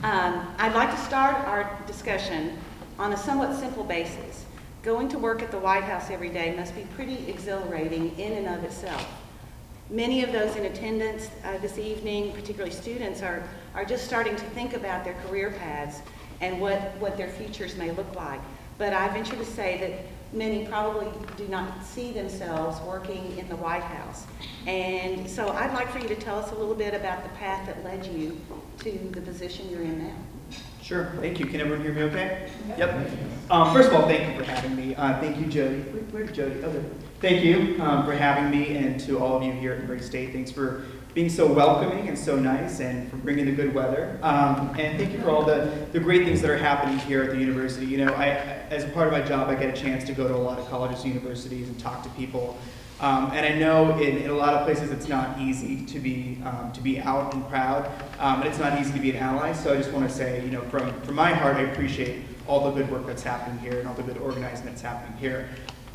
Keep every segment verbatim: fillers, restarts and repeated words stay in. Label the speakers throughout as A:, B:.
A: Um, I'd like to start our discussion on a somewhat simple basis. Going to work at the White House every day must be pretty exhilarating in and of itself. Many of those in attendance uh, this evening, particularly students, are, are just starting to think about their career paths and what, what their futures may look like. But I venture to say that many probably do not see themselves working in the White House. And so I'd like for you to tell us a little bit about the path that led you to the position you're in now.
B: Sure, thank you. Can everyone hear me okay? Yep. Um, first of all, thank you for having me. Uh, thank you, Jody. Where, where's Jody? Oh, there. Thank you um, for having me, and to all of you here at Murray State. Thanks for being so welcoming and so nice, and for bringing the good weather. Um, and thank you for all the, the great things that are happening here at the university. You know, I, as a part of my job, I get a chance to go to a lot of colleges and universities and talk to people. Um, and I know in, in a lot of places it's not easy to be um, to be out and proud, um, and it's not easy to be an ally. So I just want to say, you know, from from my heart, I appreciate all the good work that's happening here and all the good organizing that's happening here.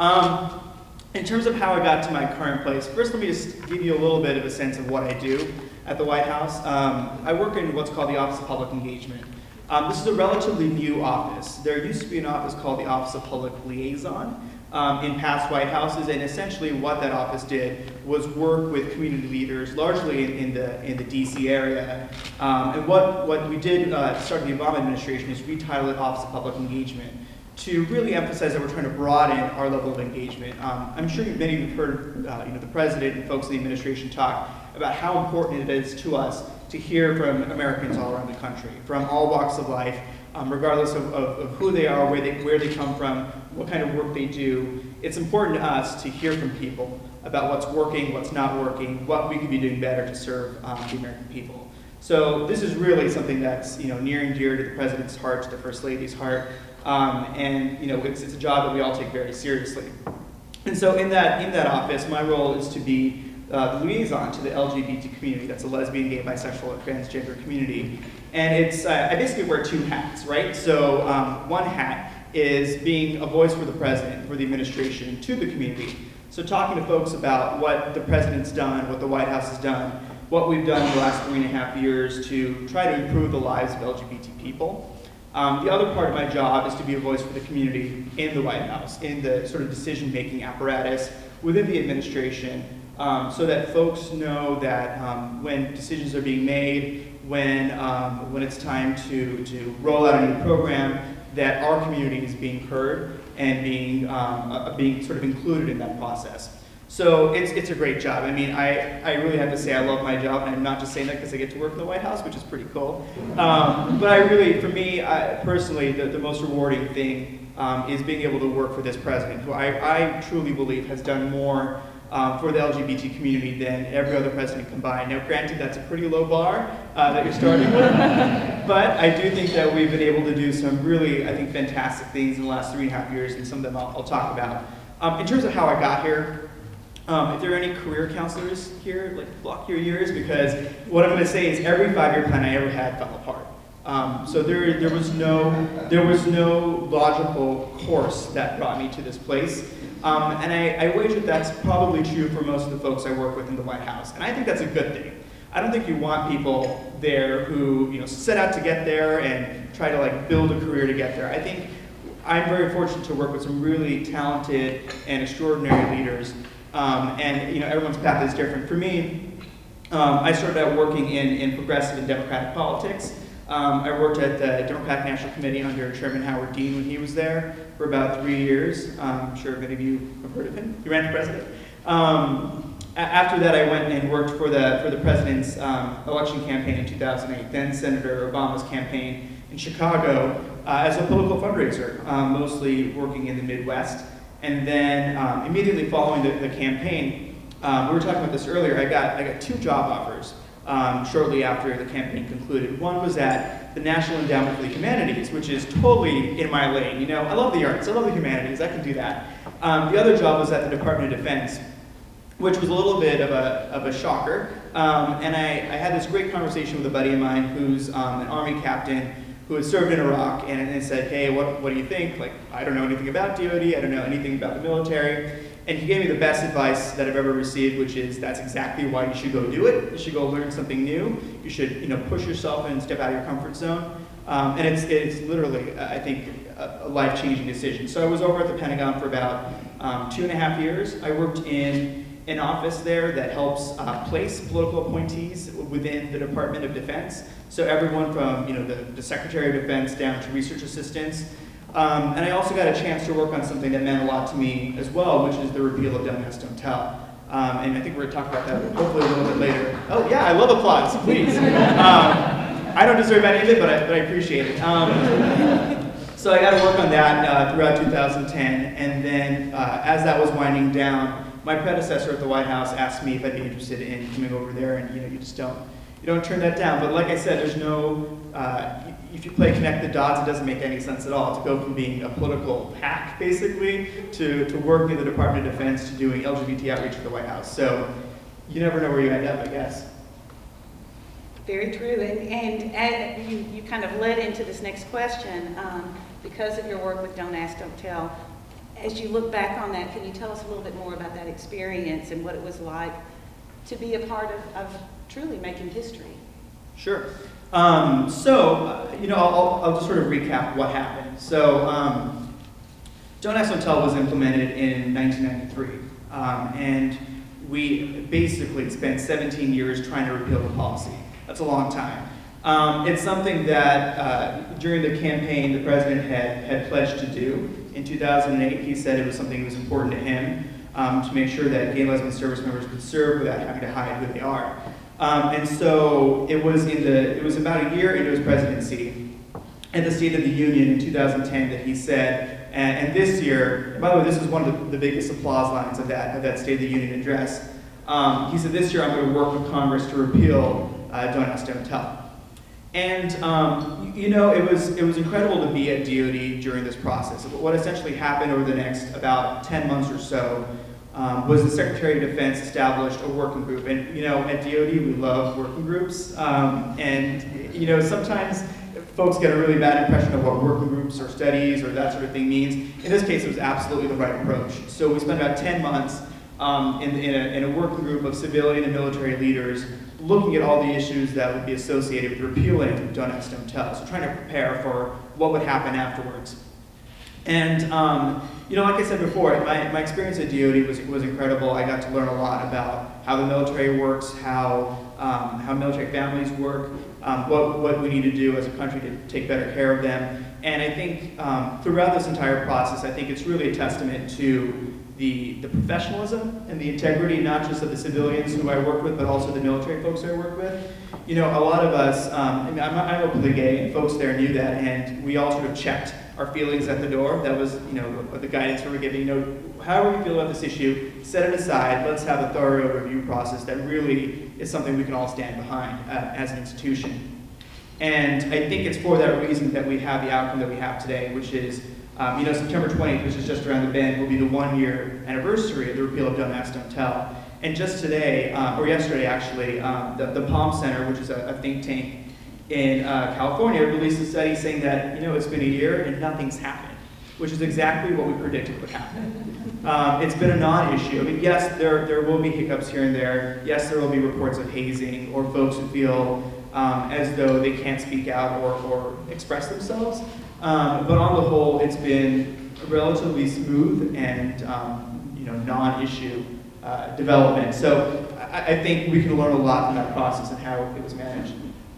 B: Um, in terms of how I got to my current place, first let me just give you a little bit of a sense of what I do at the White House. Um, I work in what's called the Office of Public Engagement. Um, this is a relatively new office. There used to be an office called the Office of Public Liaison Um, in past White Houses, and essentially what that office did was work with community leaders, largely in, in the in the D C area. Um, and what what we did uh, starting the Obama administration is retitle it Office of Public Engagement to really emphasize that we're trying to broaden our level of engagement. Um, I'm sure many of you have heard uh, you know the president and folks in the administration talk about how important it is to us to hear from Americans all around the country, from all walks of life. Um, regardless of, of, of who they are, where they, where they come from, what kind of work they do. It's important to us to hear from people about what's working, what's not working, what we could be doing better to serve um, the American people. So this is really something that's you know near and dear to the President's heart, to the First Lady's heart, um, and you know it's, it's a job that we all take very seriously. And so in that, in that office, my role is to be Uh, the liaison to the L G B T community. That's a lesbian, gay, bisexual, and transgender community. And it's, uh, I basically wear two hats, right? So um, one hat is being a voice for the president, for the administration, to the community. So talking to folks about what the president's done, what the White House has done, what we've done in the last three and a half years to try to improve the lives of L G B T people. Um, the other part of my job is to be a voice for the community in the White House, in the sort of decision-making apparatus within the administration, Um, so that folks know that um, when decisions are being made, when, um, when it's time to, to roll out a new program, that our community is being heard and being, um, uh, being sort of included in that process. So it's, it's a great job. I mean, I, I really have to say I love my job, and I'm not just saying that because I get to work in the White House, which is pretty cool. Um, but I really, for me, I, personally, the, the most rewarding thing um, is being able to work for this president, who I, I truly believe has done more Um, for the L G B T community than every other president combined. Now, granted, that's a pretty low bar uh, that you're starting with, but I do think that we've been able to do some really, I think, fantastic things in the last three and a half years, and some of them I'll, I'll talk about. Um, in terms of how I got here, um, if there are any career counselors here, like block your ears, because what I'm going to say is every five-year plan I ever had fell apart. Um, so there, there was no, there was no logical course that brought me to this place. Um, and I, I wager that's probably true for most of the folks I work with in the White House. And I think that's a good thing. I don't think you want people there who you know, set out to get there and try to like build a career to get there. I think I'm very fortunate to work with some really talented and extraordinary leaders. Um, and you know, everyone's path is different. For me, um, I started out working in, in progressive and democratic politics. Um, I worked at the Democratic National Committee under Chairman Howard Dean when he was there for about three years. Um, I'm sure many of you have heard of him. He ran for president. Um, after that, I went and worked for the, for the president's um, election campaign in two thousand eight, then Senator Obama's campaign in Chicago uh, as a political fundraiser, um, mostly working in the Midwest. And then um, immediately following the, the campaign, um, we were talking about this earlier, I got, I got two job offers. Um, shortly after the campaign concluded. One was at the National Endowment for the Humanities, which is totally in my lane. You know, I love the arts, I love the humanities, I can do that. Um, the other job was at the Department of Defense, which was a little bit of a, of a shocker. Um, and I, I had this great conversation with a buddy of mine who's um, an Army captain who had served in Iraq, and, and said, hey, what, what do you think? Like, I don't know anything about D O D, I don't know anything about the military. And he gave me the best advice that I've ever received, which is that's exactly why you should go do it. You should go learn something new. You should, you know, push yourself and step out of your comfort zone. Um, and it's, it's literally, I think, a, a life-changing decision. So I was over at the Pentagon for about um, two and a half years. I worked in an office there that helps uh, place political appointees within the Department of Defense. So everyone from, you know, the, the Secretary of Defense down to research assistants. Um, and I also got a chance to work on something that meant a lot to me as well, which is the repeal of Don't Ask, Don't Tell. Um, and I think we're going to talk about that hopefully a little bit later. Oh yeah, I love applause, please. Um, I don't deserve any of it, but I, but I appreciate it. Um, so I got to work on that uh, throughout two thousand ten, and then uh, as that was winding down, my predecessor at the White House asked me if I'd be interested in coming over there, and you know, you just don't, you don't turn that down. But like I said, there's no, uh, if you play connect the dots, it doesn't make any sense at all to go from being a political hack, basically, to, to working in the Department of Defense, to doing L G B T outreach at the White House. So you never know where you end up, I guess.
A: Very true, and, and, and you, you kind of led into this next question, um, because of your work with Don't Ask, Don't Tell. As you look back on that, can you tell us a little bit more about that experience and what it was like to be a part of, of truly making history?
B: Sure. Um, so, uh, you know, I'll, I'll just sort of recap what happened. So, um, Don't Ask, Don't Tell was implemented in nineteen ninety-three, um, and we basically spent seventeen years trying to repeal the policy. That's a long time. Um, it's something that uh, during the campaign the president had, had pledged to do. In two thousand eight, he said it was something that was important to him um, to make sure that gay and lesbian service members could serve without having to hide who they are. Um, and so it was in the it was about a year into his presidency, at the State of the Union in two thousand ten, that he said, and, and this year, and by the way, this is one of the, the biggest applause lines of that of that State of the Union address. Um, he said, "This year I'm going to work with Congress to repeal uh, Don't Ask, Don't Tell." And um, you know, it was it was incredible to be at D O D during this process. What essentially happened over the next about ten months or so um, was the Secretary of Defense established a working group. And you know, at D O D we love working groups. Um, and you know, sometimes folks get a really bad impression of what working groups or studies or that sort of thing means. In this case, it was absolutely the right approach. So we spent about ten months um, in, in, a, in a working group of civilian and military leaders looking at all the issues that would be associated with repealing Don't Ask, Don't Tell. So trying to prepare for what would happen afterwards. And, um, you know, like I said before, my, my experience at D O D was, was incredible. I got to learn a lot about how the military works, how, um, how military families work, um, what, what we need to do as a country to take better care of them. And I think um, throughout this entire process, I think it's really a testament to The, the professionalism and the integrity, not just of the civilians who I work with, but also the military folks I work with. You know, a lot of us, um, I mean, I'm, I'm openly gay, and folks there knew that, and we all sort of checked our feelings at the door. That was, you know, the guidance we were giving. You know, however we feel about this issue, set it aside. Let's have a thorough review process that really is something we can all stand behind uh, as an institution. And I think it's for that reason that we have the outcome that we have today, which is, Um, you know, September twentieth, which is just around the bend, will be the one-year anniversary of the repeal of Don't Ask, Don't Tell. And just today, uh, or yesterday actually, um, the, the Palm Center, which is a, a think tank in uh, California, released a study saying that, you know, it's been a year and nothing's happened, which is exactly what we predicted would happen. Um, it's been a non-issue. I mean, yes, there, there will be hiccups here and there. Yes, there will be reports of hazing or folks who feel um, as though they can't speak out or, or express themselves. Um, but on the whole, it's been a relatively smooth and um, you know, non-issue uh, development. So I, I think we can learn a lot from that process and how it was managed.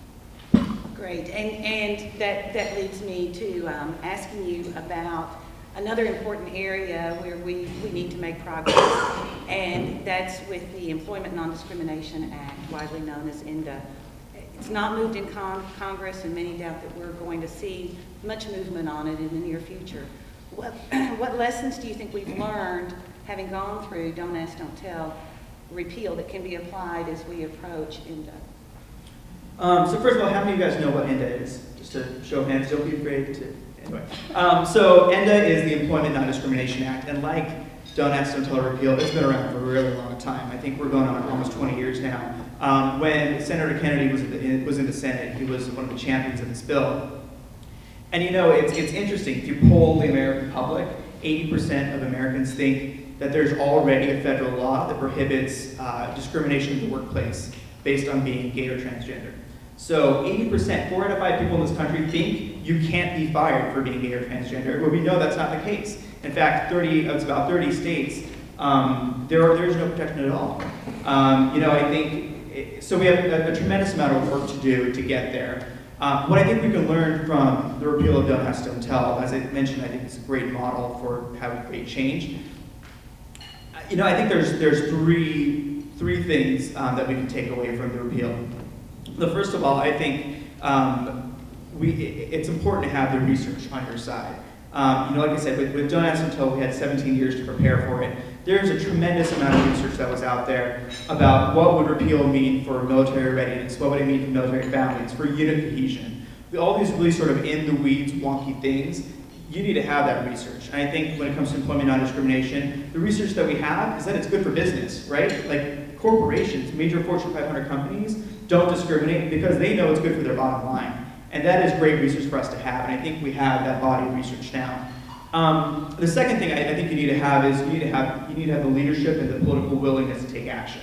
A: Great, and, and that, that leads me to um, asking you about another important area where we, we need to make progress, and that's with the Employment Non-Discrimination Act, widely known as ENDA. It's not moved in con Congress, and many doubt that we're going to see much movement on it in the near future. What, what lessons do you think we've learned, having gone through Don't Ask, Don't Tell repeal, that can be applied as we approach ENDA? Um,
B: so first of all, how many of you guys know what ENDA is? Just to show of hands, don't be afraid to, anyway. Um, so ENDA is the Employment Non-Discrimination Act, and like Don't Ask, Don't Tell repeal, it's been around for a really long time. I think we're going on for almost twenty years now. Um, when Senator Kennedy was, in, was in the Senate, he was one of the champions of this bill. And you know, it's, it's interesting, if you poll the American public, eighty percent of Americans think that there's already a federal law that prohibits uh, discrimination in the workplace based on being gay or transgender. So eighty percent, four out of five people in this country think you can't be fired for being gay or transgender, but we know that's not the case. In fact, thirty, it's about thirty states, um, there are, there's no protection at all. Um, you know, I think, it, so we have a, a tremendous amount of work to do to get there. Um, what I think we can learn from the repeal of Don't Ask, Don't Tell, as I mentioned, I think it's a great model for how we create change. You know, I think there's, there's three, three things um, that we can take away from the repeal. The first of all, I think um, we, it's important to have the research on your side. Um, you know, like I said, with, with Don't Ask, Don't Tell, we had seventeen years to prepare for it. There's a tremendous amount of research that was out there about what would repeal mean for military readiness, what would it mean for military families, for unit cohesion. All these really sort of in the weeds, wonky things, you need to have that research. And I think when it comes to employment non-discrimination, the research that we have is that it's good for business, right? Like corporations, major Fortune five hundred companies, don't discriminate because they know it's good for their bottom line. And that is great research for us to have, and I think we have that body of research now. Um, the second thing I, I think you need to have is you need to have, you need to have the leadership and the political willingness to take action.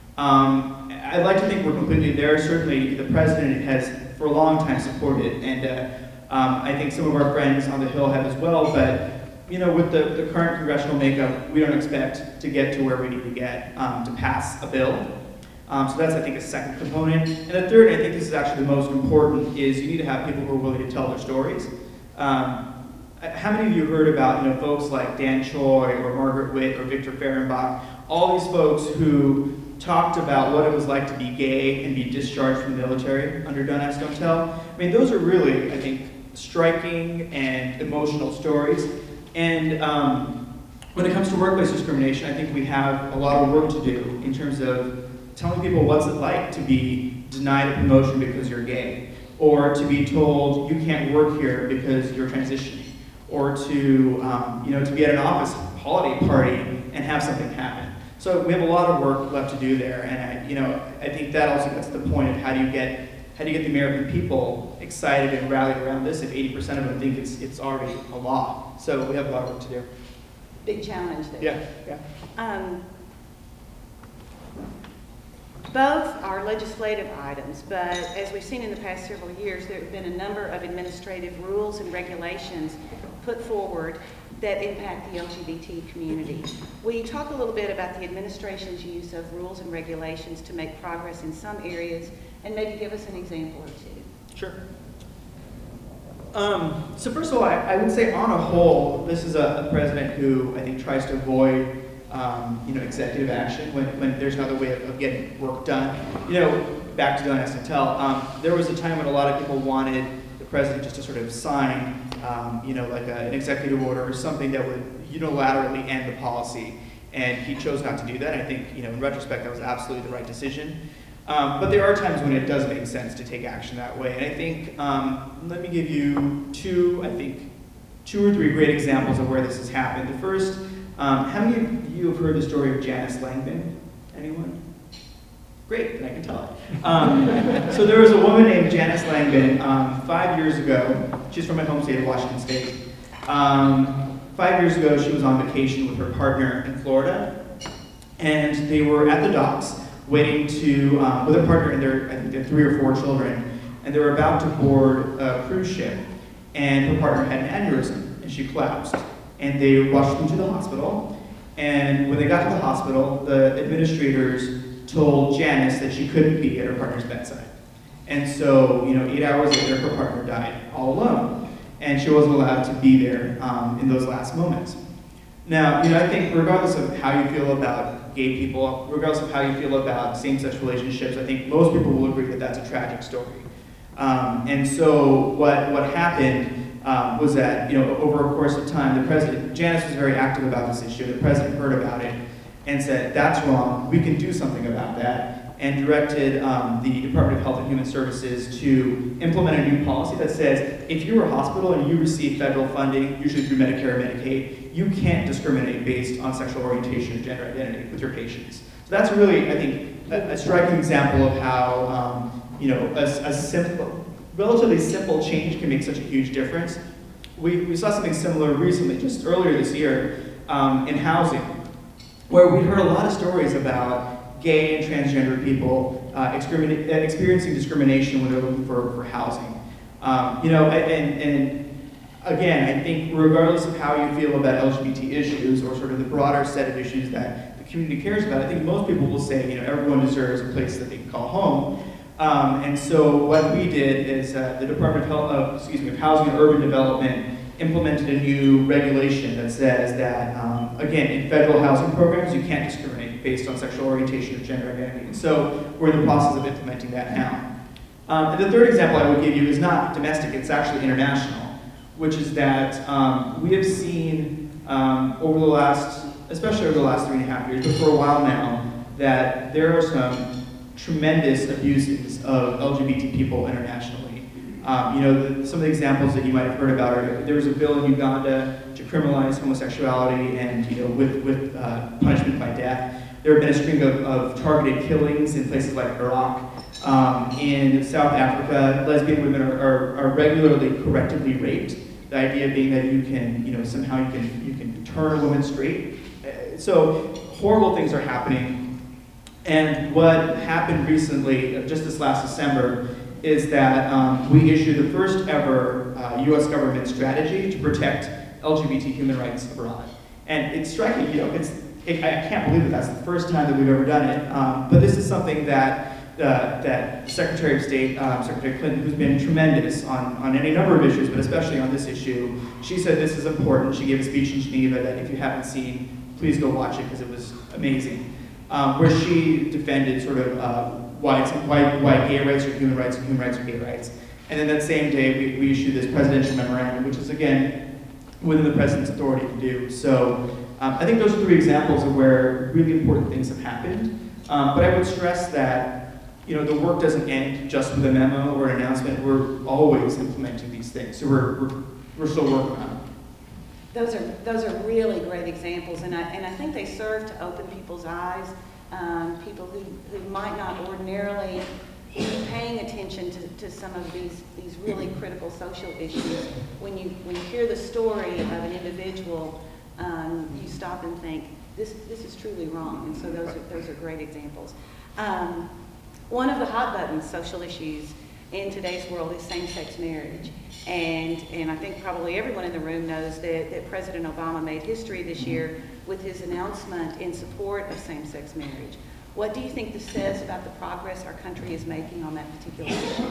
B: Um, I'd like to think we're completely there. Certainly the president has for a long time supported, and uh, um, I think some of our friends on the Hill have as well, but you know, with the, the current congressional makeup, we don't expect to get to where we need to get um, to pass a bill. Um, so that's, I think, a second component. And the third, I think this is actually the most important, is you need to have people who are willing to tell their stories. Um, how many of you heard about, you know, folks like Dan Choi or Margaret Witt or Victor Fehrenbach, all these folks who talked about what it was like to be gay and be discharged from the military under Don't Ask, Don't Tell? I mean, those are really, I think, striking and emotional stories. And um, when it comes to workplace discrimination, I think we have a lot of work to do in terms of telling people what's it like to be denied a promotion because you're gay, or to be told you can't work here because you're transitioning, or to um, you know, to be at an office holiday party and have something happen. So we have a lot of work left to do there, and I, you know, I think that also gets to the point of how do you get how do you get the American people excited and rallied around this if eighty percent of them think it's it's already a law. So we have a lot of work to do.
A: Big challenge there.
B: Yeah, yeah.
A: Um, Both are legislative items, but as we've seen in the past several years, there have been a number of administrative rules and regulations put forward that impact the L G B T community. Will you talk a little bit about the administration's use of rules and regulations to make progress in some areas, and maybe give us an example or two?
B: Sure. Um, so first of all, I, I would say on a whole, this is a, a president who I think tries to avoid Um, you know, executive action when, when there's another way of, of getting work done. You know, back to Don't Ask, Don't Tell, um, there was a time when a lot of people wanted the president just to sort of sign, um, you know, like a, an executive order or something that would unilaterally end the policy, and he chose not to do that. I think, you know, in retrospect, that was absolutely the right decision. Um, but there are times when it does make sense to take action that way, and I think, um, let me give you two, I think, two or three great examples of where this has happened. The first, Um, how many of you have heard the story of Janice Langdon? Anyone? Great, then I can tell it. Um, so there was a woman named Janice Langdon um, five years ago. She's from my home state of Washington State. Um, five years ago, she was on vacation with her partner in Florida, and they were at the docks waiting to, um, with her partner and their, I think their three or four children, and they were about to board a cruise ship, and her partner had an aneurysm, and she collapsed. And they rushed them to the hospital. And when they got to the hospital, the administrators told Janice that she couldn't be at her partner's bedside. And so, you know, eight hours later, her partner died all alone. And she wasn't allowed to be there um, in those last moments. Now, you know, I think regardless of how you feel about gay people, regardless of how you feel about same-sex relationships, I think most people will agree that that's a tragic story. Um, and so what, what happened Um, was that, you know, over a course of time, the president, Janice was very active about this issue. The president heard about it and said, that's wrong, we can do something about that, and directed um, the Department of Health and Human Services to implement a new policy that says, if you're a hospital and you receive federal funding, usually through Medicare or Medicaid, you can't discriminate based on sexual orientation or gender identity with your patients. So that's really, I think, a, a striking example of how, um, you know, a, a simple, relatively simple change can make such a huge difference. We, we saw something similar recently, just earlier this year, um, in housing. where we heard a lot of stories about gay and transgender people uh, experiment- experiencing discrimination when they're looking for, for housing. Um, you know, and, and again, I think regardless of how you feel about L G B T issues or sort of the broader set of issues that the community cares about, I think most people will say, you know, everyone deserves a place that they can call home. Um, and so what we did is uh, the Department of Health, uh, excuse me, of Housing and Urban Development implemented a new regulation that says that, um, again, in federal housing programs, you can't discriminate based on sexual orientation or gender identity. And so we're in the process of implementing that now. Um, and the third example I would give you is not domestic, it's actually international, which is that um, we have seen um, over the last, especially over the last three and a half years, but for a while now, that there are some tremendous abuses of L G B T people internationally. Um, you know, the, some of the examples that you might have heard about are, there was a bill in Uganda to criminalize homosexuality and, you know, with, with uh, punishment by death. There have been a string of, of targeted killings in places like Iraq. Um, in South Africa, lesbian women are, are, are regularly correctively raped. The idea being that you can, you know, somehow you can, you can turn a woman straight. Uh, so horrible things are happening. And what happened recently, just this last December, is that um, we issued the first ever uh, U S government strategy to protect L G B T human rights abroad. And it's striking, you know, it's, it, I can't believe that that's the first time that we've ever done it, um, but this is something that, uh, that Secretary of State, um, Secretary Clinton, who's been tremendous on, on any number of issues, but especially on this issue, she said this is important. She gave a speech in Geneva that if you haven't seen, please go watch it because it was amazing, um, where she defended sort of uh, why, it's, why, why gay rights are human rights and human rights are gay rights. And then that same day, we, we issued this presidential memorandum, which is, again, within the president's authority to do. So um, I think those are three examples of where really important things have happened. Um, but I would stress that, you know, the work doesn't end just with a memo or an announcement. We're always implementing these things. So we're, we're, we're still working on it.
A: Those are, those are really great examples, and I, and I think they serve to open people's eyes. Um, people who, who might not ordinarily be paying attention to, to some of these, these really critical social issues. When you, when you hear the story of an individual, um, you stop and think, this, this is truly wrong. And so those are, those are great examples. Um, one of the hot button social issues in today's world is same-sex marriage. And, and I think probably everyone in the room knows that, that President Obama made history this year with his announcement in support of same-sex marriage. What do you think this says about the progress our country is making on that particular issue?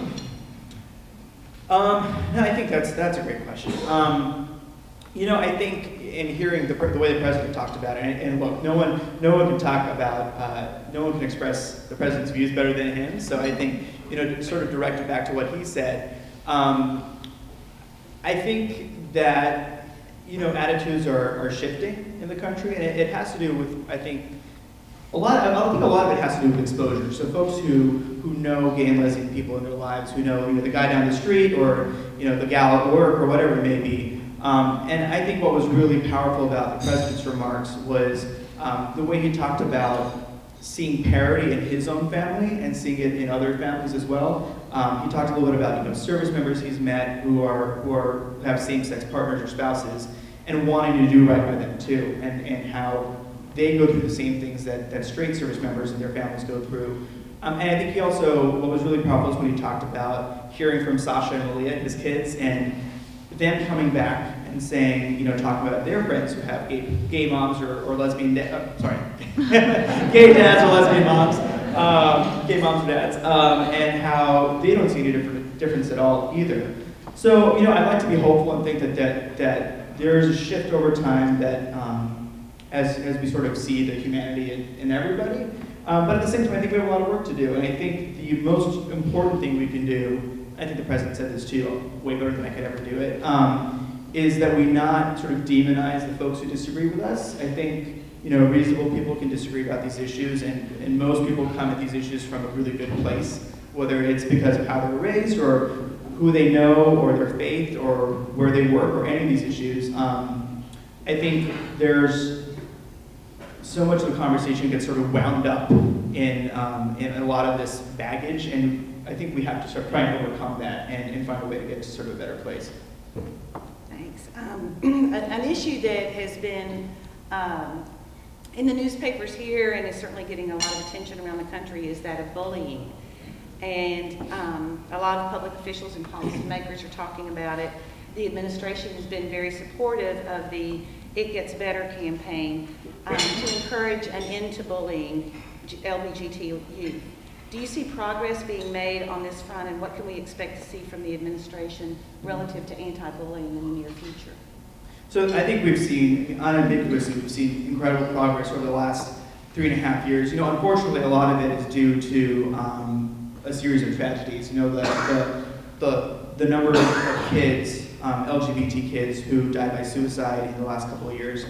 B: Um, no, I think that's, that's a great question. Um, you know, I think in hearing the, the way the president talked about it, and, and look, no one, no one can talk about, uh, no one can express the president's views better than him, so I think, you know, to sort of direct it back to what he said, um, I think that, you know, attitudes are, are shifting in the country, and it, it has to do with, I think, a lot, I think a lot of it has to do with exposure. So folks who, who know gay and lesbian people in their lives, who know, you know, the guy down the street or, you know, the gal at work or whatever it may be. Um, and I think what was really powerful about the president's remarks was um, the way he talked about seeing parity in his own family and seeing it in other families as well. Um, he talked a little bit about, you know, service members he's met who are who are who have same-sex partners or spouses and wanting to do right by them too, and, and how they go through the same things that, that straight service members and their families go through. Um, and I think he also, what was really powerful is when he talked about hearing from Sasha and Malia, his kids, and them coming back and saying, you know, talking about their friends who have gay, gay moms or, or lesbian, da- uh, sorry, gay dads or lesbian moms, um, gay moms or dads, um, and how they don't see any different, difference at all either. So, you know, I'd like to be hopeful and think that that, that there is a shift over time that, um, as, as we sort of see the humanity in, in everybody. Um, but at the same time, I think we have a lot of work to do. And I think the most important thing we can do, I think the president said this too, way better than I could ever do it, um, is that we not sort of demonize the folks who disagree with us. I think, you know, reasonable people can disagree about these issues, and, and most people come at these issues from a really good place, whether it's because of how they were raised or who they know or their faith or where they work or any of these issues. Um, I think there's so much of the conversation gets sort of wound up in, um, in a lot of this baggage, and I think we have to start trying to overcome that and, and find a way to get to sort of a better place.
A: Thanks. Um, an issue that has been um, in the newspapers here, and is certainly getting a lot of attention around the country, is that of bullying. And um, a lot of public officials and policymakers are talking about it. The administration has been very supportive of the It Gets Better campaign um, to encourage an end to bullying L G B T youth. Do you see progress being made on this front, and what can we expect to see from the administration relative to anti-bullying in the near future?
B: So I think we've seen, unambiguously, we've seen incredible progress over the last three and a half years. You know, unfortunately, a lot of it is due to um, a series of tragedies. You know, the the the, the number of kids, um, L G B T kids, who died by suicide in the last couple of years.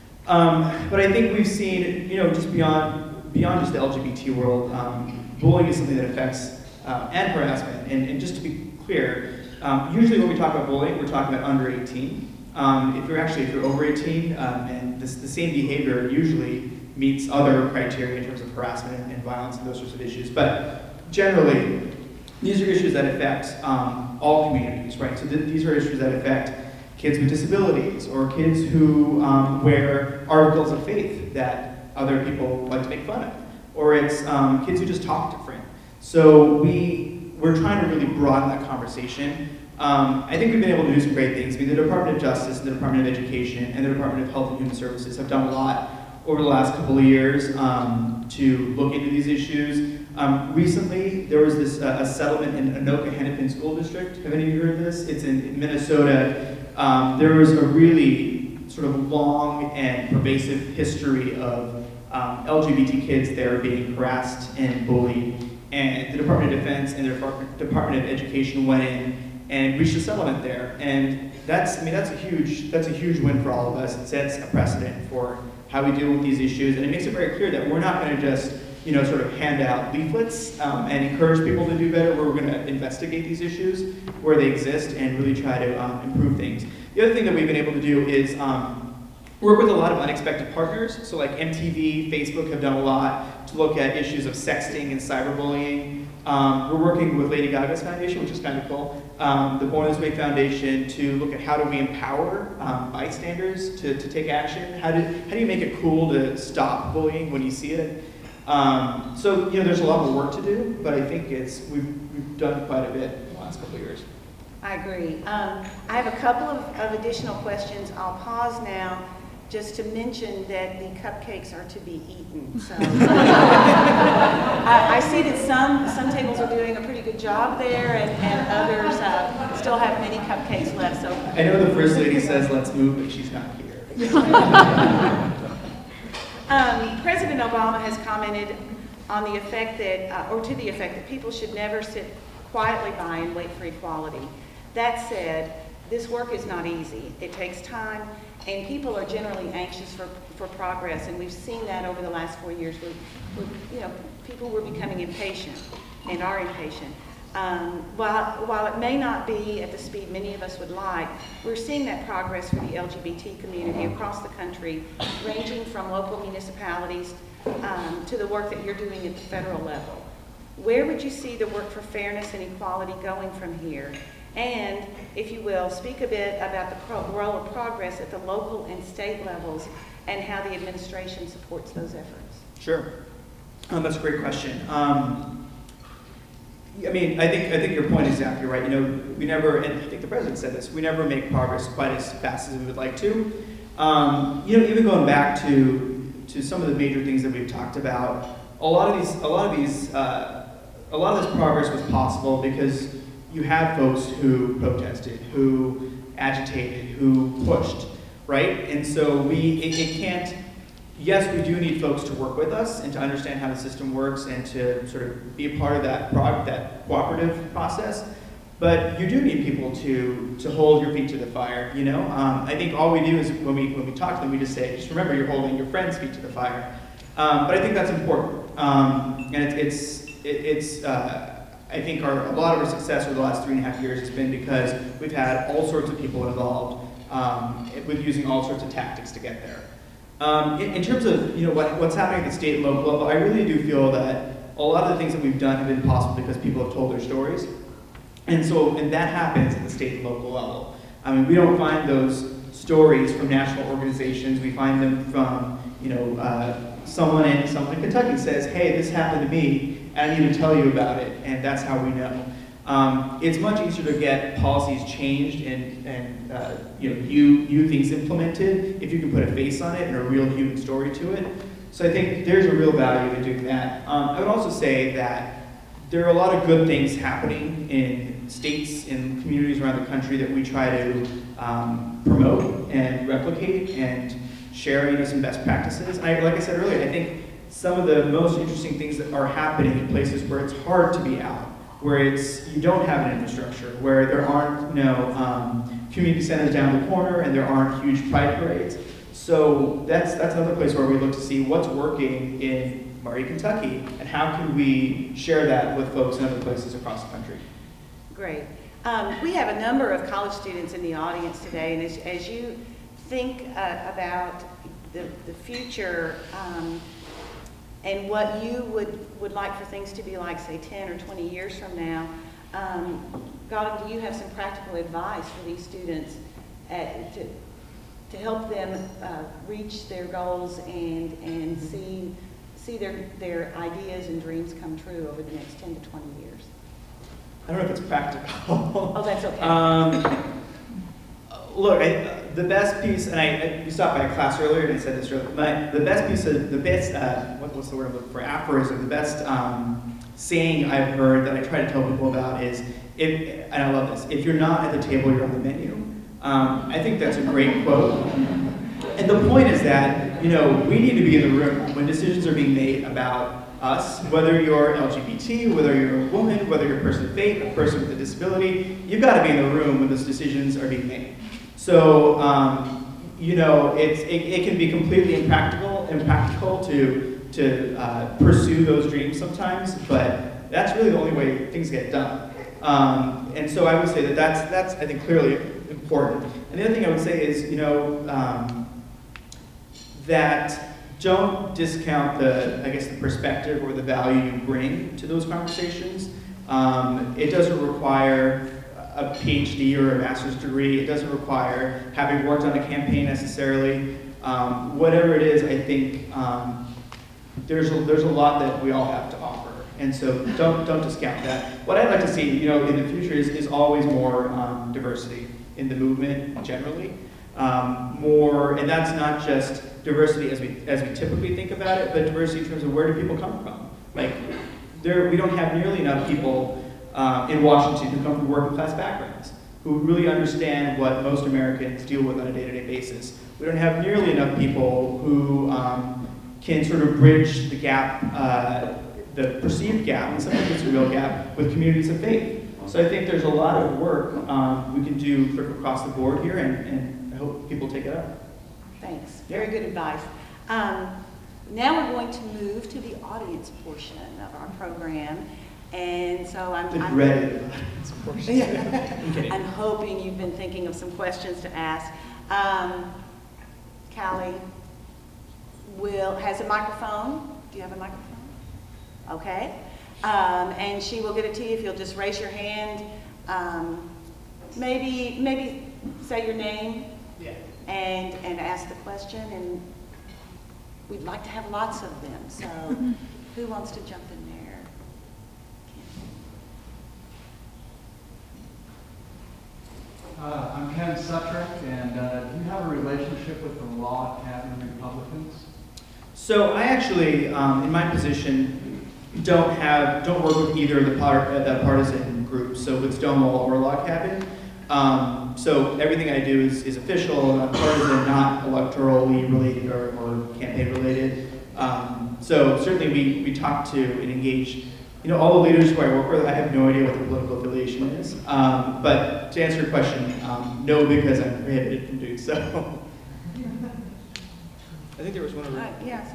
B: Um, but I think we've seen, you know, just beyond beyond just the L G B T world, um, bullying is something that affects uh, and harassment. And, and just to be clear, um, usually when we talk about bullying, we're talking about under eighteen. Um, if you're actually, if you're over eighteen, um, and this, the same behavior usually meets other criteria in terms of harassment and, and violence and those sorts of issues. But generally, these are issues that affect um, all communities, right? So th these are issues that affect kids with disabilities, or kids who um, wear articles of faith that other people like to make fun of, or it's um, kids who just talk different. So we, we're trying to really broaden that conversation. Um, I think we've been able to do some great things. I mean, the Department of Justice, the Department of Education, and the Department of Health and Human Services have done a lot over the last couple of years um, to look into these issues. Um, recently, there was this uh, a settlement in Anoka Hennepin School District. Have any of you heard of this? It's in, in Minnesota. Um, there was a really sort of long and pervasive history of um, L G B T kids there being harassed and bullied, and the Department of Defense and the Department of Education went in and reached a settlement there. And that's, I mean, that's a huge, that's a huge win for all of us. It sets a precedent for how we deal with these issues, and it makes it very clear that we're not going to just, you know, sort of hand out leaflets um, and encourage people to do better. We're going to investigate these issues where they exist and really try to um, improve things. The other thing that we've been able to do is um, work with a lot of unexpected partners. So like M T V, Facebook have done a lot to look at issues of sexting and cyberbullying. Um, we're working with Lady Gaga's foundation, which is kind of cool, um, the Born This Way Foundation, to look at how do we empower um, bystanders to, to take action. How do, how do you make it cool to stop bullying when you see it? Um, so, you know, there's a lot more work to do, but I think it's, we've, we've done quite a bit in the last couple of years.
A: I agree. Um, I have a couple of, of additional questions. I'll pause now just to mention that the cupcakes are to be eaten. So I, I see that some, some tables are doing a pretty good job there, and, and others uh, still have many cupcakes left. So
B: I know the First Lady says let's move, but she's not here.
A: um, President Obama has commented on the effect that, uh, or to the effect that people should never sit quietly by and wait for equality. That said, this work is not easy. It takes time, and people are generally anxious for, for progress, and we've seen that over the last four years where, where you know, people were becoming impatient and are impatient. Um, while, while it may not be at the speed many of us would like, we're seeing that progress for the L G B T community across the country, ranging from local municipalities um, to the work that you're doing at the federal level. Where would you see the work for fairness and equality going from here? And, if you will, speak a bit about the pro role of progress at the local and state levels and how the administration supports those efforts.
B: Sure. Um, that's a great question. Um, I mean, I think, I think your point is exactly right. You know, we never, and I think the president said this, we never make progress quite as fast as we would like to. Um, you know, even going back to, to some of the major things that we've talked about, a lot of these, a lot of these, uh, a lot of this progress was possible because you had folks who protested, who agitated, who pushed, right? And so we, it, it can't, yes, we do need folks to work with us and to understand how the system works and to sort of be a part of that, prog that cooperative process, but you do need people to, to hold your feet to the fire, you know? Um, I think all we do is when we, when we talk to them, we just say, just remember you're holding your friend's feet to the fire. Um, but I think that's important. Um, and it, it's, it, it's, uh, I think our, a lot of our success over the last three and a half years has been because we've had all sorts of people involved um, with using all sorts of tactics to get there. Um, in, in terms of you know what, what's happening at the state and local level, I really do feel that a lot of the things that we've done have been possible because people have told their stories. And so, and that happens at the state and local level. I mean, we don't find those stories from national organizations. We find them from you know, uh, someone in someone in Kentucky says, hey, this happened to me, and I need to tell you about it, and that's how we know. Um, it's much easier to get policies changed and, and uh, you know, new, new things implemented if you can put a face on it and a real human story to it. So I think there's a real value in doing that. Um, I would also say that there are a lot of good things happening in states and communities around the country that we try to um, promote and replicate and share, you know, some best practices. And I, like I said earlier, I think some of the most interesting things that are happening in places where it's hard to be out, where it's you don't have an infrastructure, where there aren't you know, um, community centers down the corner and there aren't huge pride parades. So that's that's another place where we look to see what's working in Murray, Kentucky, and how can we share that with folks in other places across the country.
A: Great. Um, we have a number of college students in the audience today, and as, as you think uh, about the, the future um, and what you would, would like for things to be like, say, ten or twenty years from now, um, Gautam, do you have some practical advice for these students at, to, to help them uh, reach their goals and, and see, see their, their ideas and dreams come true over the next ten to twenty years?
B: I don't know if it's practical.
A: Oh, that's okay.
B: um, look, I, the best piece, and I, I you stopped by a class earlier and I said this earlier, but the best piece of, the best, uh, what, what's the word I'm looking for, aphorism, the best um, saying I've heard that I try to tell people about is, if, and I love this, if you're not at the table, you're on the menu. Um, I think that's a great quote. And the point is that, you know, we need to be in the room when decisions are being made about us, whether you're L G B T, whether you're a woman, whether you're a person of faith, a person with a disability, you've got to be in the room when those decisions are being made. So, um, you know, it's, it, it can be completely impractical, impractical to, to uh, pursue those dreams sometimes, but that's really the only way things get done. Um, and so I would say that that's, that's, I think, clearly important. And the other thing I would say is, you know, um, that don't discount the, I guess, the perspective or the value you bring to those conversations. Um, it doesn't require a PhD or a master's degree. It doesn't require having worked on a campaign necessarily. Um, whatever it is, I think um, there's, a, there's a lot that we all have to offer. And so don't, don't discount that. What I'd like to see, you know, in the future is, is always more um, diversity in the movement generally. Um, more, and that's not just diversity as we as we typically think about it, but diversity in terms of where do people come from. Like, there we don't have nearly enough people uh, in Washington who come from working class backgrounds, who really understand what most Americans deal with on a day-to-day basis. We don't have nearly enough people who um, can sort of bridge the gap, uh, the perceived gap, and sometimes it's a real gap, with communities of faith. So I think there's a lot of work um, we can do sort of across the board here, and, and I hope people take it up.
A: Thanks. Very good advice. Um, now we're going to move to the audience portion of our program. And so I'm,
B: The
A: I'm,
B: dreaded audience portion. I'm kidding.
A: I'm hoping you've been thinking of some questions to ask. Um, Callie will, has a microphone. Do you have a microphone? Okay. Um, and she will give it to you if you'll just raise your hand. Um, maybe, maybe say your name.
B: Yeah.
A: And, and ask the question, and we'd like to have lots of them. So who wants to jump in there?
C: Uh, I'm Ken Sutrick, and uh, do you have a relationship with the Log Cabin Republicans?
B: So I actually, um, in my position, don't have don't work with either of the, par the partisan groups. So with Stonewall or Log Cabin. Um, so everything I do is, is official, not partisan, not electorally related or, or campaign related. Um, so certainly we, we talk to and engage, you know, all the leaders who I work with. I have no idea what their political affiliation is. Um, but to answer your question, um, no, because I'm prohibited from doing so. I think there was one over.
A: Uh, yes.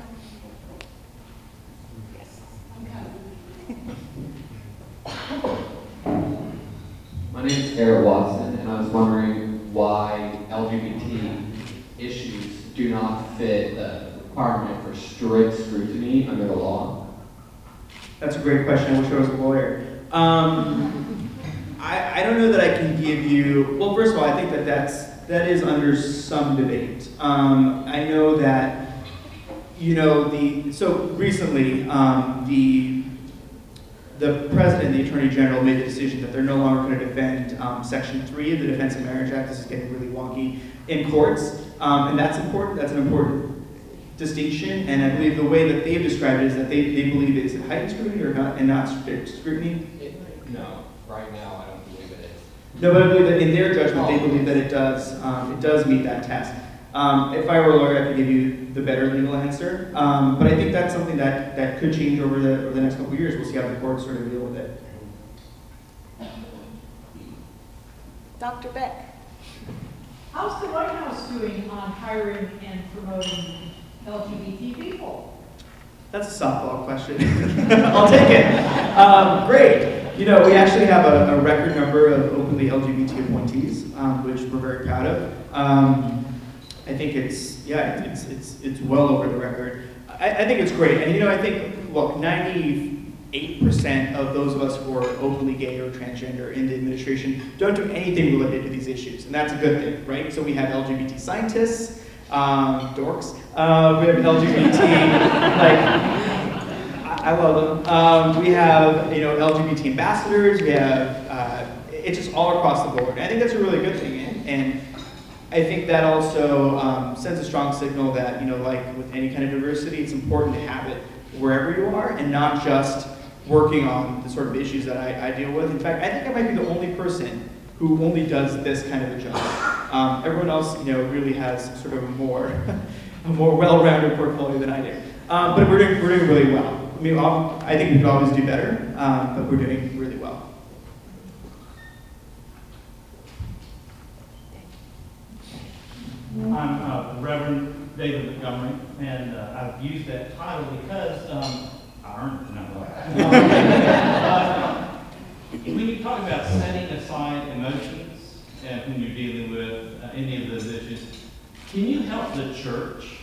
D: My name is Eric Watson, and I was wondering why L G B T issues do not fit the requirement for strict scrutiny under the law.
B: That's a great question. I wish I was a lawyer. Um, I, I don't know that I can give you, well, first of all, I think that that's, that is under some debate. Um, I know that you know, the, so recently, um, the, the president and the attorney general made the decision that they're no longer going to defend um, section three of the Defense of Marriage Act. This is getting really wonky in courts, um, and that's important. That's an important distinction, and I believe the way that they've described it is that they, they believe it is heightened scrutiny or not, and not strict scrutiny.
D: It, no, right now I don't believe it is.
B: No, but I believe that in their judgment, they believe that it does, um, it does meet that test. Um, if I were a lawyer, I could give you the better legal answer, um, but I think that's something that, that could change over the, over the next couple of years. We'll see how the courts sort of deal with it.
A: Doctor Beck.
E: How's the White House doing on hiring and promoting L G B T people?
B: That's a softball question. I'll take it. Um, great. You know, we actually have a, a record number of openly L G B T appointees, um, which we're very proud of. Um, I think it's, yeah, it's, it's, it's well over the record. I, I think it's great. And, you know, I think, look, ninety-eight percent of those of us who are openly gay or transgender in the administration don't do anything related to these issues. And that's a good thing, right? So we have L G B T scientists, um, dorks. Uh, we have L G B T, like, I, I love them. Um, we have, you know, L G B T ambassadors. We have, uh, it's just all across the board. And I think that's a really good thing. And, and I think that also um, sends a strong signal that, you know, like with any kind of diversity, it's important to have it wherever you are and not just working on the sort of issues that I, I deal with. In fact, I think I might be the only person who only does this kind of a job. Um, everyone else, you know, really has sort of a more, a more well-rounded portfolio than I do. Um, but we're doing, we're doing really well. I mean, I'll, I think we could always do better, um, but we're doing really well.
F: I'm uh, Reverend David Montgomery, and uh, I've used that title because um, I earned it. No, uh, when you talk about setting aside emotions, and when you're dealing with uh, any of those issues, can you help the church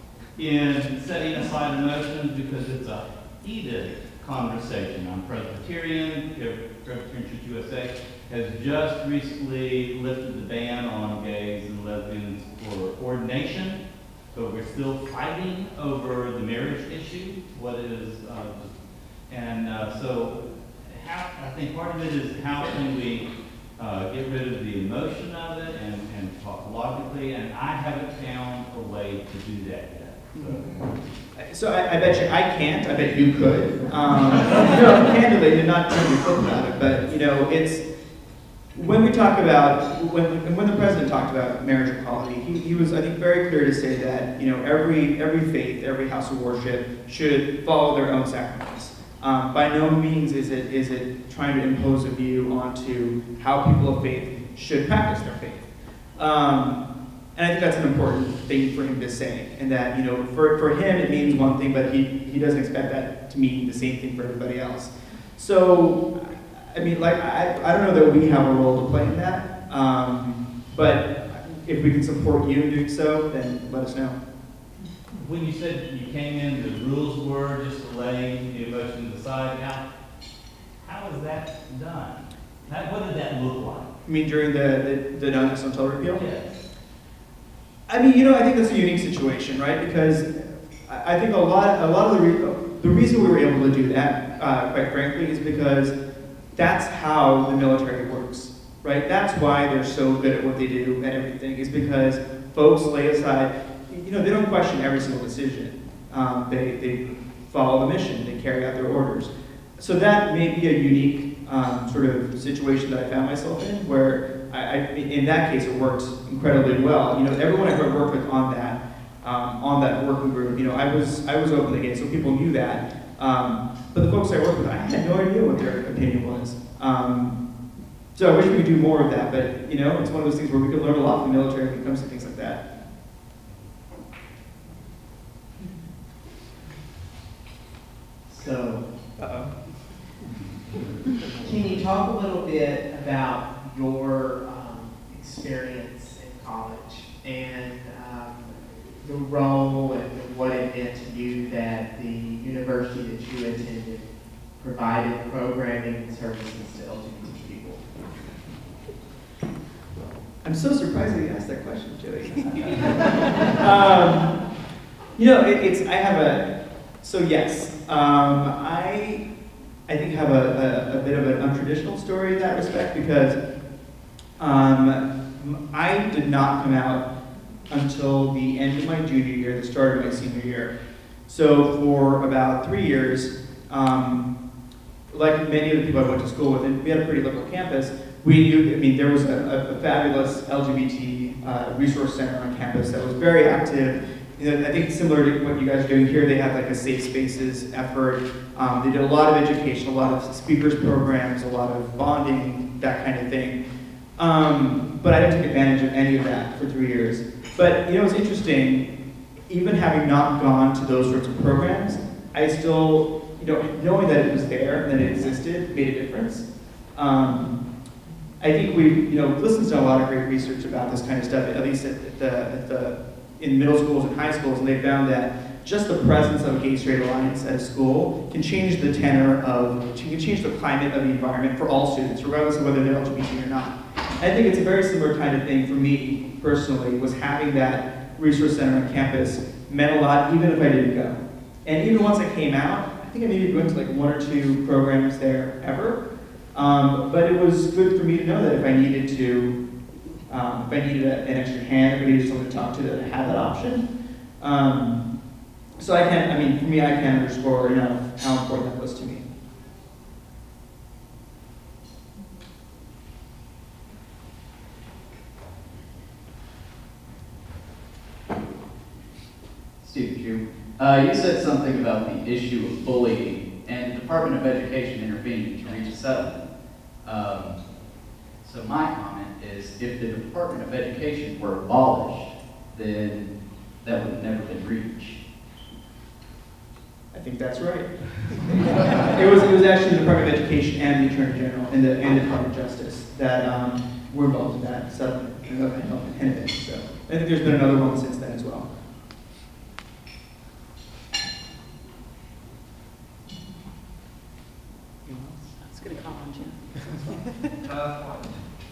F: in setting aside emotions, because it's a heated conversation? I'm Presbyterian. Presbyterian Church U S A has just recently lifted the ban on gays and lesbians for ordination, but we're still fighting over the marriage issue. What is, uh, and uh, so how, I think part of it is how can we uh, get rid of the emotion of it and, and talk logically, and I haven't found a way to do that yet. So.
B: So I, I bet you I can't. I bet you could. Um, you know, candidly, not trying to be flip about it, but you know, it's when we talk about when when the president talked about marriage equality, he, he was, I think, very clear to say that you know every every faith, every house of worship should follow their own sacraments. Um, by no means is it is it trying to impose a view onto how people of faith should practice their faith. Um, And I think that's an important thing for him to say, and that, you know, for, for him it means one thing, but he, he doesn't expect that to mean the same thing for everybody else. So, I mean, like, I, I don't know that we have a role to play in that, um, but if we can support you in doing so, then let us know.
F: When you said you came in, the rules were just laying the emotions aside. Now, how is that done? How, what did that look like?
B: I mean, during the, the, the non-existential repeal?
F: Yes.
B: I mean, you know, I think that's a unique situation, right? Because I I think a lot, a lot of the, re the reason we were able to do that, uh, quite frankly, is because that's how the military works, right? That's why they're so good at what they do and everything, is because folks lay aside, you know, they don't question every single decision. Um, they, they follow the mission, they carry out their orders. So that may be a unique um, sort of situation that I found myself in, where I, I, in that case, it worked incredibly well. You know, everyone I worked with on that, um, on that working group, you know, I was, I was openly gay, so people knew that. Um, but the folks I worked with, I had no idea what their opinion was. Um, so I wish we could do more of that, but, you know, it's one of those things where we could learn a lot from the military when it comes to things like that.
G: So,
B: Uh-oh.
G: can you talk a little bit about your um, experience in college and um, the role and what it meant to you that the university that you attended provided programming and services to L G B T people?
B: I'm so surprised that you asked that question, Joey. um, You know, it, it's, I have a, so yes, um, I, I think have a, a, a bit of an untraditional story in that respect because um, I did not come out until the end of my junior year, the start of my senior year. So for about three years, um, like many of the people I went to school with, and we had a pretty liberal campus, we knew, I mean, there was a, a fabulous L G B T uh, resource center on campus that was very active. You know, I think similar to what you guys are doing here, they had like a safe spaces effort. Um, they did a lot of education, a lot of speakers programs, a lot of bonding, that kind of thing. Um, but I didn't take advantage of any of that for three years. But you know, it's interesting, even having not gone to those sorts of programs, I still, you know, knowing that it was there and that it existed made a difference. Um, I think we, you know, Liston's done a lot of great research about this kind of stuff, at least at the, at the in middle schools and high schools, and they found that just the presence of a gay-straight alliance at a school can change the tenor of, can change the climate of the environment for all students, regardless of whether they're L G B T or not. I think it's a very similar kind of thing for me personally, was having that resource center on campus meant a lot, even if I didn't go. And even once I came out, I think I maybe went to like one or two programs there ever. Um, but it was good for me to know that if I needed to, um, if I needed a, an extra hand, if I needed someone to talk to, that I had that option. Um, so I can, I mean, for me, I can underscore enough how important that was to me.
H: Steve Q. Uh, you said something about the issue of bullying, and the Department of Education intervened to reach a settlement. Um, so my comment is, if the Department of Education were abolished, then that would have never been reached.
B: I think that's right. it was it was actually the Department of Education and the Attorney General and the and the Department of Justice that um, were involved in that settlement and helped end it. So I think there's been another one since then as well.
A: It's going to call on Jim.
I: Tough one.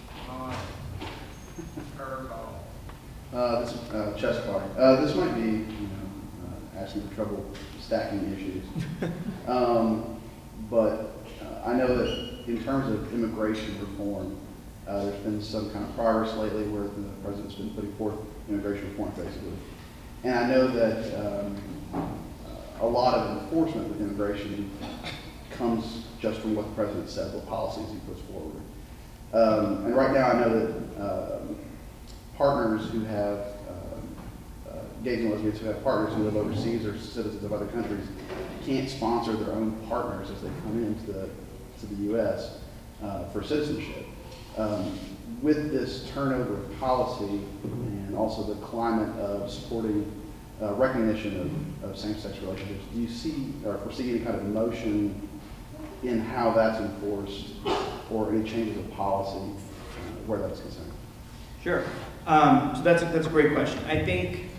I: Curveball.
J: Uh, this, uh, chess party. Uh, this might be, you know, uh, asking for trouble stacking issues. um, but uh, I know that in terms of immigration reform, uh, there's been some kind of progress lately where the president's been putting forth immigration reform, basically. And I know that um, a lot of enforcement with immigration comes just from what the president said, what policies he puts forward. Um, and right now I know that um, partners who have, uh, uh, gays and lesbians who have partners who live overseas or citizens of other countries can't sponsor their own partners as they come into the, to the U S uh, for citizenship. Um, with this turnover of policy and also the climate of supporting uh, recognition of, of same-sex relationships, do you see or foresee any kind of motion in how that's enforced or any changes of policy uh, where that's concerned?
B: Sure. Um, so that's, that's a great question. I think,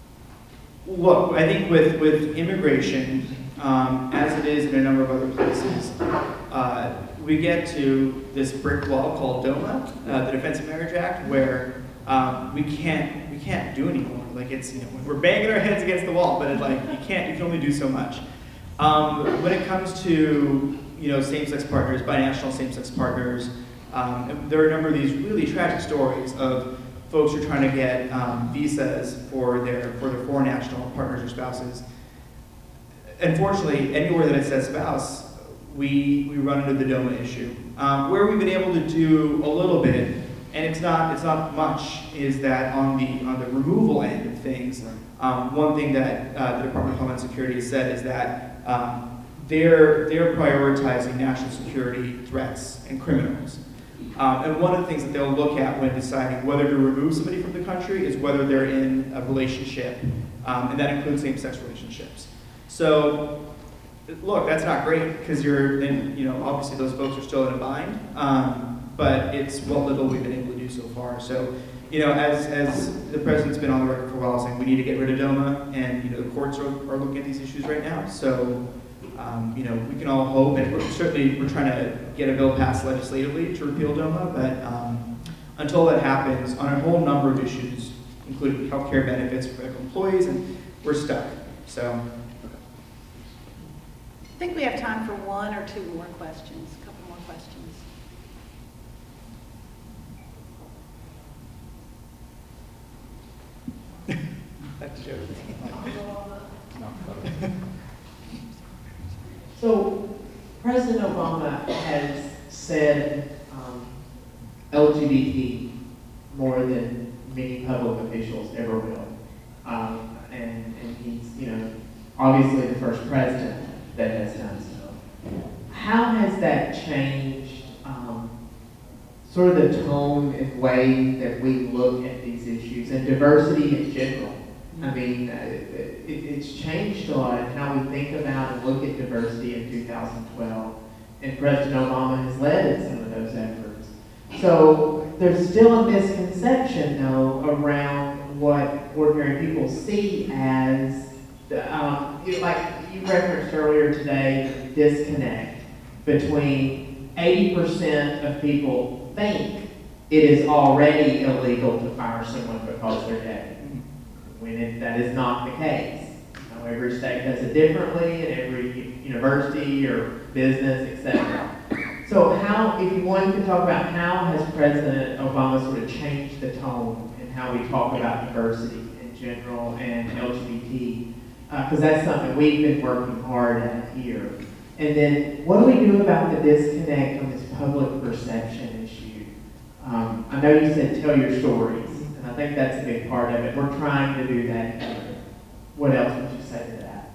B: look, I think with, with immigration, um, as it is in a number of other places, uh, we get to this brick wall called DOMA, uh, the Defense of Marriage Act, where um, we can't we can't do anymore. Like it's, you know, we're banging our heads against the wall, but it's like you can't, you can only do so much. Um, when it comes to, you know, same-sex partners, binational same-sex partners, um, there are a number of these really tragic stories of folks who are trying to get um, visas for their for their foreign national partners or spouses. Unfortunately, anywhere that it says spouse, we we run into the DOMA issue. Um, where we've been able to do a little bit, and it's not it's not much, is that on the on the removal end of things. Um, one thing that uh, the Department of Homeland Security has said is that um, they're they're prioritizing national security threats and criminals. Um, and one of the things that they'll look at when deciding whether to remove somebody from the country is whether they're in a relationship, um, and that includes same-sex relationships. So, look, that's not great because you're, then, you know, obviously those folks are still in a bind, um, but it's what little we've been able to do so far. So, you know, as as the president's been on the record for a while saying we need to get rid of DOMA, and you know the courts are, are looking at these issues right now. So. Um, you know, we can all hope, and we're certainly we're trying to get a bill passed legislatively to repeal DOMA, but um, until that happens, on a whole number of issues, including health care benefits for federal employees, and we're stuck. So,
A: I think we have time for one or two more questions, a couple more questions.
B: back to Jody.
G: So, President Obama has said um, L G B T more than many public officials ever will. Um, and, and he's, you know, obviously the first president that has done so. How has that changed um, sort of the tone and way that we look at these issues and diversity in general? I mean, uh, it, it's changed a lot in how we think about and look at diversity in two thousand twelve. And President Obama has led in some of those efforts. So there's still a misconception, though, around what ordinary people see as, the, um, you know, like you referenced earlier today, the disconnect between eighty percent of people think it is already illegal to fire someone because they're gay, when it, that is not the case. You know, every state does it differently, and every university or business, et cetera. So how, if one could talk about how has President Obama sort of changed the tone in how we talk about diversity in general and L G B T, because uh, that's something we've been working hard at here. And then what do we do about the disconnect on this public perception issue? Um, I know you said tell your stories, and I think that's a big part of it. We're trying to do that here. What else would you say to that?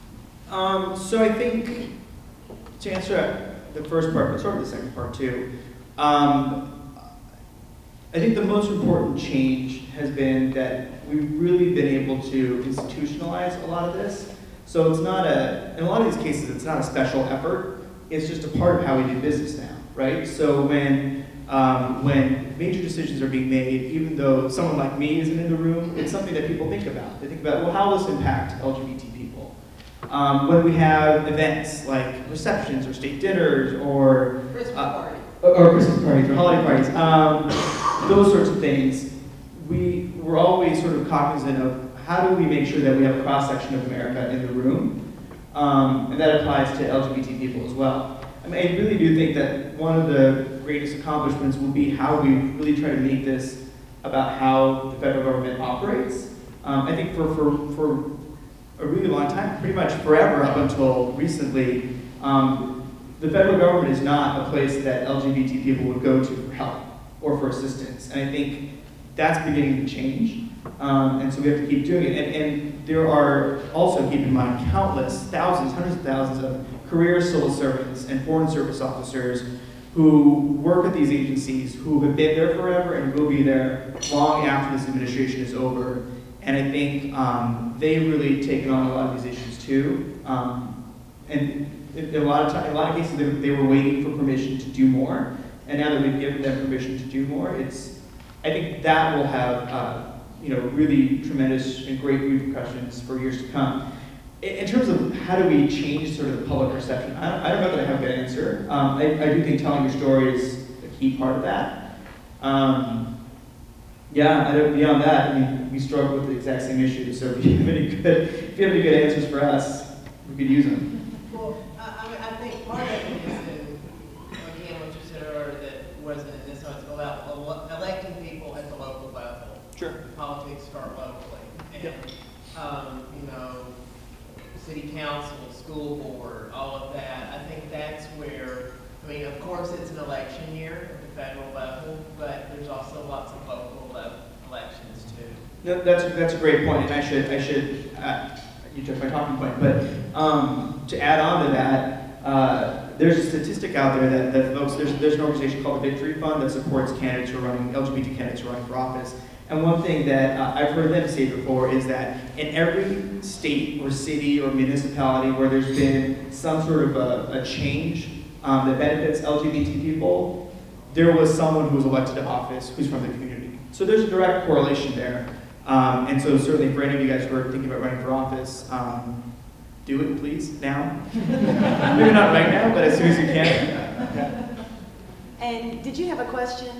B: Um, so I think, to answer the first part, but sort of the second part too, um, I think the most important change has been that we've really been able to institutionalize a lot of this. So it's not a, in a lot of these cases, it's not a special effort. It's just a part of how we do business now, right? So when um, when major decisions are being made, even though someone like me isn't in the room, it's something that people think about. They think about, well, how will this impact L G B T people? Um, when we have events like receptions or state dinners or
E: Christmas
B: uh,
E: party.
B: or, or Christmas parties or holiday parties, um, those sorts of things, we we're always sort of cognizant of how do we make sure that we have a cross-section of America in the room, um, and that applies to L G B T people as well. I mean, I really do think that one of the greatest accomplishments will be how we really try to make this about how the federal government operates. Um, I think for, for, for a really long time, pretty much forever up until recently, um, the federal government is not a place that L G B T people would go to for help or for assistance. And I think that's beginning to change. Um, and so we have to keep doing it. And, and there are also, keep in mind, countless, thousands, hundreds of thousands of career civil servants and foreign service officers who work at these agencies, who have been there forever and will be there long after this administration is over. And I think um, they've really taken on a lot of these issues too. Um, and in a lot of time, in a lot of cases, they, they were waiting for permission to do more. And now that we've given them permission to do more, it's, I think that will have, uh, you know, really tremendous and great repercussions for years to come. In, in terms of how do we change sort of the public perception, I don't, I don't know that I have a good answer. Um, I, I do think telling your story is a key part of that. Um, yeah, I don't, beyond that, I mean, we struggle with the exact same issues. So if you have any good, if you have any good answers for us, we could use them.
I: Well, I, I mean, I think part of it is, in, again, what you said earlier, that wasn't in this one, it's about ele- electing people at the local level.
B: Sure.
I: Politics start locally. And,
B: Yep.
I: um, you know, city council, school board, all of that. I think that's where, I mean, of course, it's an election year at the federal level, but there's also lots of local level elections too.
B: No, that's that's a great point, and I should I should uh, you took my talking point, but um, to add on to that, uh, there's a statistic out there that, that folks there's there's an organization called the Victory Fund that supports candidates who are running L G B T candidates who are running for office. And one thing that uh, I've heard them say before is that in every state or city or municipality where there's been some sort of a, a change um, that benefits L G B T people, there was someone who was elected to office who's from the community. So there's a direct correlation there. Um, and so certainly for any of you guys who are thinking about running for office, um, do it please now. Maybe not right now, but as soon as you can. Yeah.
A: And did you have a question?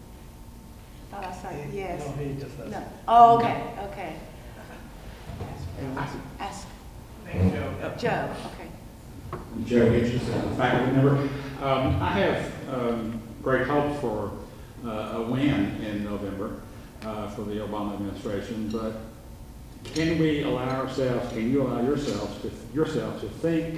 A: I thought I saw, yes.
C: No, he just does.
A: No. Oh, okay, okay. Ask
I: Thank you, Joe.
A: Joe, okay.
K: Joe Hitchens, a faculty member. Um, I have um, great hope for uh, a win in November uh, for the Obama administration, but can we allow ourselves, can you allow yourselves to, yourself to think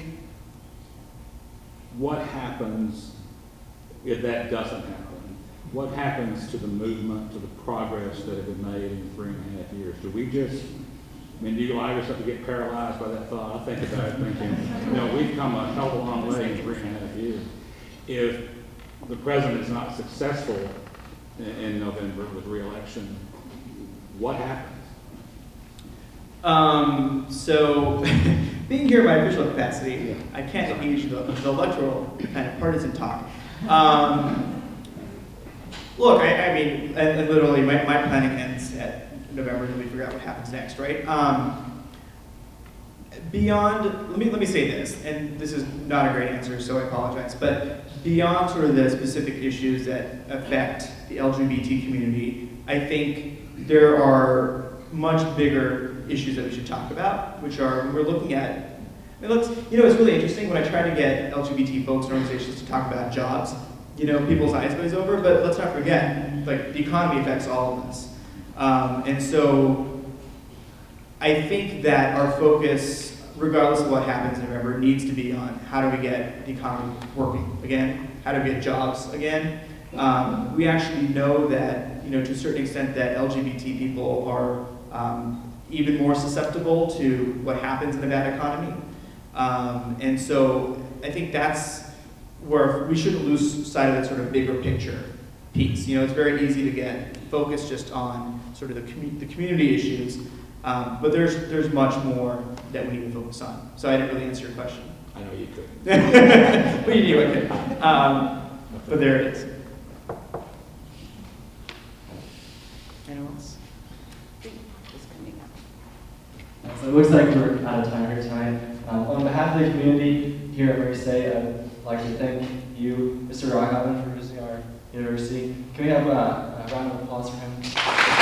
K: what happens if that doesn't happen? What happens to the movement, to the progress that has been made in three and a half years? Do we just, I mean, do you allow yourself to get paralyzed by that thought? I think about it thinking, you know, we've come a hell of a long way in three and a half years. If the president is not successful in, in November with re-election, what happens?
B: Um, so, being here in my official capacity, I can't engage the, the electoral kind of partisan talk. Um, look, I, I mean, and, and literally, my, my planning ends at November until we figure out what happens next, right? Um, beyond, let me let me say this, and this is not a great answer, so I apologize, but beyond sort of the specific issues that affect the L G B T community, I think there are much bigger issues that we should talk about, which are, we're looking at, I mean, let's, you know, it's really interesting when I try to get L G B T folks and organizations to talk about jobs, you know, people's eyes glaze over, but let's not forget, like, the economy affects all of us. Um, and so, I think that our focus, regardless of what happens in November, needs to be on how do we get the economy working again, how do we get jobs again. Um, we actually know that, you know, to a certain extent that L G B T people are um, even more susceptible to what happens in a bad economy. Um, and so I think that's where we shouldn't lose sight of that sort of bigger picture piece. You know, it's very easy to get focused just on sort of the, commu the community issues, um, but there's, there's much more that we need to focus on. So I didn't really answer your question.
K: I know you could.
B: But you knew I could. Um, but there it is. Anyone else?
L: So it looks like we're out of time here tonight. Um, on behalf of the community here at Murray State, I'd like to thank you, Mister Rockhaven, for visiting our university. Can we have a, a round of applause for him?